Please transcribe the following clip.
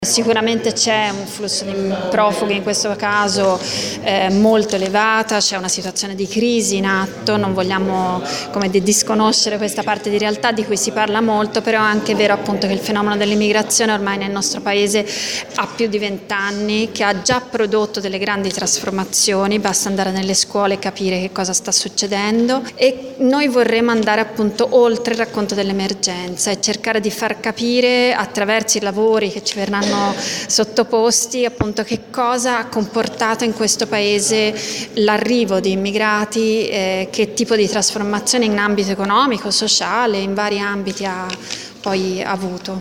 Sicuramente c'è un flusso di profughi in questo caso molto elevata, c'è una situazione di crisi in atto, non vogliamo disconoscere questa parte di realtà di cui si parla molto, però è anche vero appunto che il fenomeno dell'immigrazione ormai nel nostro paese ha più di 20 anni, che ha già prodotto delle grandi trasformazioni, basta andare nelle scuole e capire che cosa sta succedendo, e noi vorremmo andare appunto oltre il racconto dell'emergenza e cercare di far capire attraverso i lavori che ci verranno sottoposti appunto che cosa ha comportato in questo paese l'arrivo di immigrati, che tipo di trasformazione in ambito economico, sociale, in vari ambiti ha poi avuto.